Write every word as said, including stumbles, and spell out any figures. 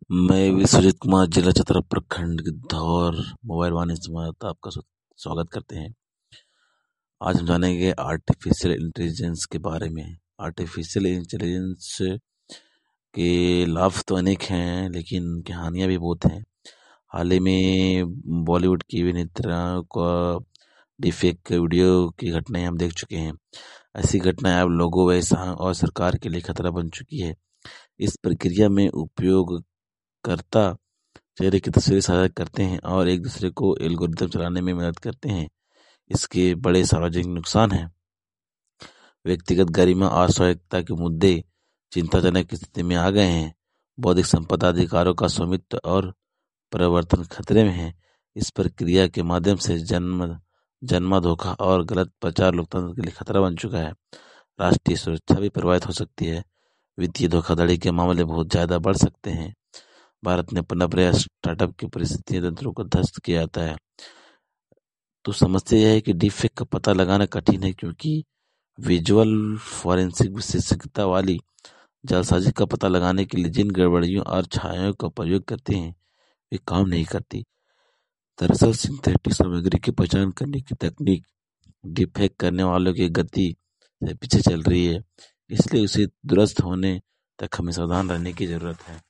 मैं विश्वजीत कुमार, जिला चतरा, प्रखंड गिद्धौर, मोबाइल वाणिज्य समाहर्ता आपका स्व- स्वागत करते हैं। आज हम जानेंगे आर्टिफिशियल इंटेलिजेंस के बारे में। आर्टिफिशियल इंटेलिजेंस के लाभ तो अनेक हैं, लेकिन इनकी हानियां भी बहुत हैं। हाल ही में बॉलीवुड की अभिनेत्रियों का डिफेक्ट वीडियो की घटनाएं हम देख चुके हैं। ऐसी घटनाएं अब लोगों, व्यवसाय और सरकार के लिए खतरा बन चुकी है। इस प्रक्रिया में उपयोगकर्ता चेहरे की तस्वीरें साझा करते हैं और एक दूसरे को एल्गोरिदम चलाने में मदद करते हैं। इसके बड़े सार्वजनिक नुकसान हैं। व्यक्तिगत गरिमा और स्वायत्तता के मुद्दे चिंताजनक स्थिति में आ गए हैं। बौद्धिक संपदा अधिकारों का स्वामित्व और परिवर्तन खतरे में है। इस प्रक्रिया के माध्यम से जन्म जन्मा धोखा और गलत प्रचार लोकतंत्र के लिए खतरा बन चुका है। राष्ट्रीय सुरक्षा भी प्रभावित हो सकती है। वित्तीय धोखाधड़ी के मामले बहुत ज्यादा बढ़ सकते हैं। भारत ने अपना प्रयास स्टार्टअप की परिस्थिति तंत्रों को ध्वस्त किया जाता है। तो समस्या यह है कि डीफेक का पता लगाना कठिन है, क्योंकि विजुअल फॉरेंसिक विशेषज्ञता वाली जालसाजी का पता लगाने के लिए जिन गड़बड़ियों और छायाओं का प्रयोग करते हैं वे काम नहीं करती। दरअसल सिंथेटिक सामग्री की पहचान करने की तकनीक डीफेक करने वालों की गति से पीछे चल रही है, इसलिए उसे दुरुस्त होने तक हमें सावधान रहने की जरूरत है।